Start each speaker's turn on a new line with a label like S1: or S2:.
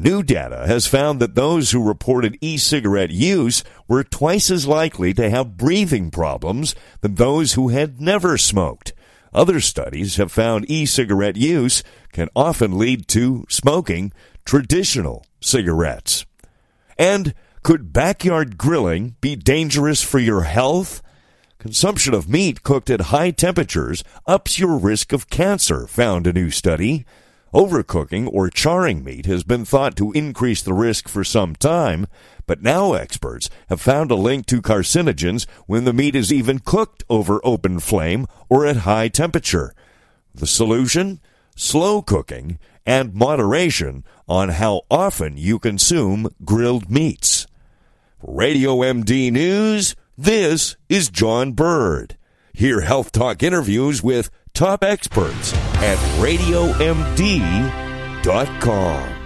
S1: New data has found that those who reported e-cigarette use were twice as likely to have breathing problems than those who had never smoked. Other studies have found e-cigarette use can often lead to smoking traditional cigarettes. And could backyard grilling be dangerous for your health? Consumption of meat cooked at high temperatures ups your risk of cancer, found a new study. Overcooking or charring meat has been thought to increase the risk for some time, but now experts have found a link to carcinogens when the meat is even cooked over open flame or at high temperature. The solution? Slow cooking and moderation on how often you consume grilled meats. For Radio MD News, this is John Bird. Hear Health Talk interviews with top experts at RadioMD.com.